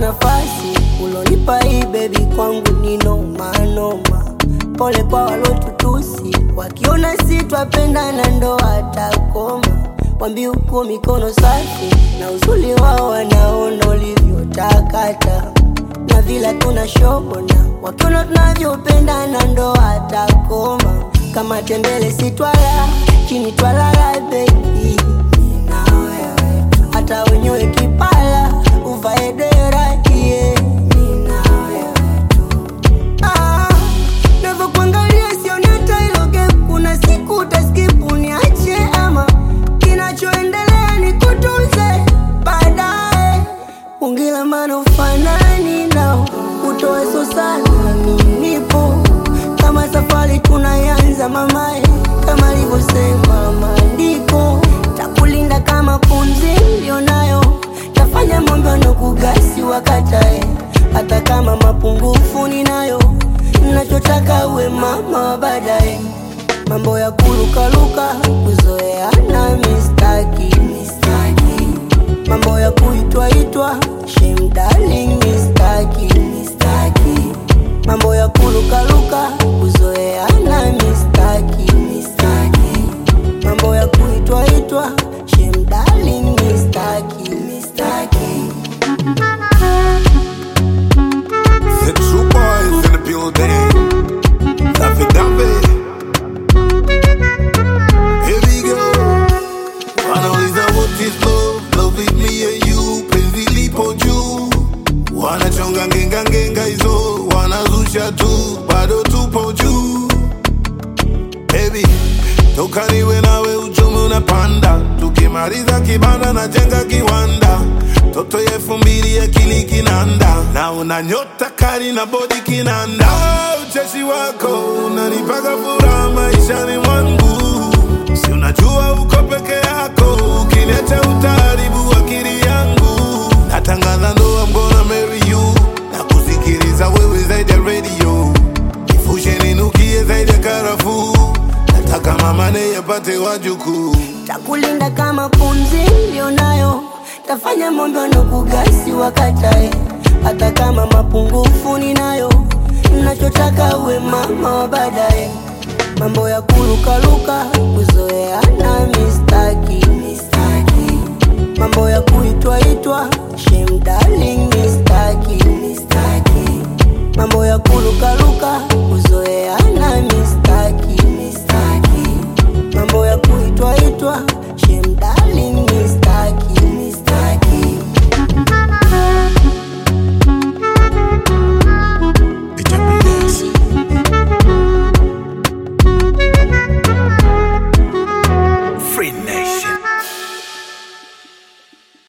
nafasi ulonipa hii baby kwangu ni noma noma. Pole kwa walotutusi, wakiona si twapendana ndo watakoma. Wambi uko mikono safi, na uzuri wao wanaona ulivyotakata. Na vila tunashobona, wakiona tunavyopendana ndo watakoma. Kama tembele si twala, chini twalala baby, na wewe hata wenyewe kipala uvae dera yeah. Na wewe navo kuangalia sioni hata ilo gap. Kuna siku utaskipu niache ama kinachoendelea ni kutunze baadaye. Ungila maana ufanani nao, utoe so sana mimi nipo. Kama safari tunayanza mamae, kama alivyosema maandiko. Takulinda kama pumzi nilionayo, tafanya mambo na kugasi wakatae. Hata kama mapungufu ninayo, ninachotaka uwe mama wa baadaye. Mambo ya kulukaluka, kuzoeana mistaki. Mambo ya kuitwa shame darling mistaki. Mambo ya kulukaluka, kuzoeana mistaki. Mambo ya kuitwa shame darling mistaki. The true boys in the building. Daffy Daffy. Here we go. Wanauliza what is love? Love is me and you. Penzi lipo juu. Wanachonga ngenga hizo. Wanazusha tu. Bado tupo juu. Baby, toka niwe nawe uchumi unapanda. Tukimaliza kibanda na jenga kiwanda. Toto ya 2000 akili kinanda. Na una nyota kali na body kinanda. Ucheshi wako unanipaga furaha maishani mwangu. Si unajua uko peke yako, ukiniacha utaharibu akili yangu. Natangaza ndoa, I'm gonna marry you. Na kusikiliza wewe zaidi ya radio. Nifushe ninukie zaidi ya karafuu. Nataka mama naye apate wajukuu. Takulinda kama pumzi nilionayo, tafanya mambo na kugasi wakatae. Hata kama mapungufu ninayo, ninachotaka uwe mama wa baadaye. Mambo ya kulukaluka, kuzoeana mistaki. Mambo ya kuitwa shame darling mistaki. Mambo ya kulukaluka,